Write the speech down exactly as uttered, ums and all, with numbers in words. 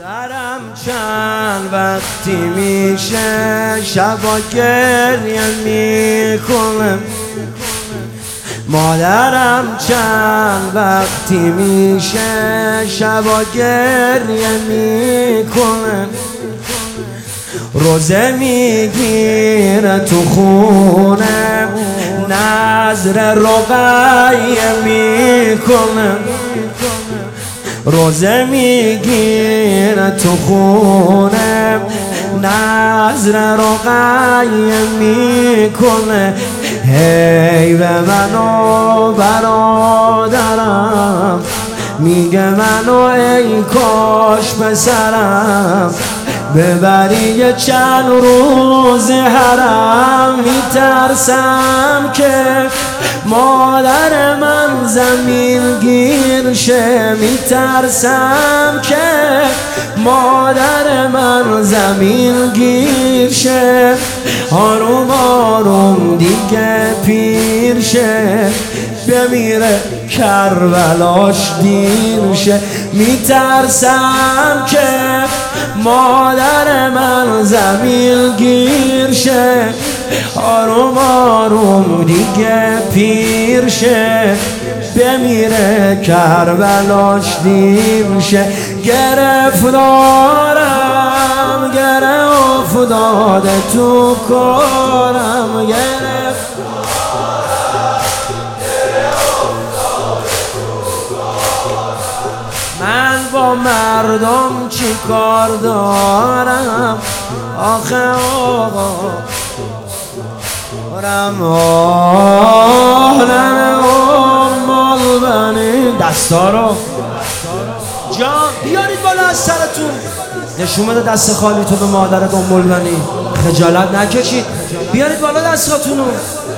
مادرم چند وقتی میشه شبا گریه میکنم. مادرم چند وقتی میشه شبا گریه میکنم. روزه میگیره تو خونه نذر رقیه میکنم. روزه میگیره تو خونه نذر رقیه میکنه. هی به منو برادرم میگه منو ای کاش پسرم ببری یه چند روز حرم. میترسم که مادر من زمین گیر شه. میترسم که مادر من زمین گیر شه. آروم آروم دیگه پیر شه بمیره کربلاش دیر شه. میترسم که مادر من زمین گیر شه. آروم آروم دیگه پیر شه بمیره کربلاش دیر شه. گرفتارم گره افتاده تو کارم. من با مردم چی کار دارم آخه آقا رم آهنم مال بنی. دستا رو جان بیارید بالا از سرتون. نشون بده دست خالی تو به مادرت ام البنین. خجالت نکشید. بیارید بالا دستاتونو.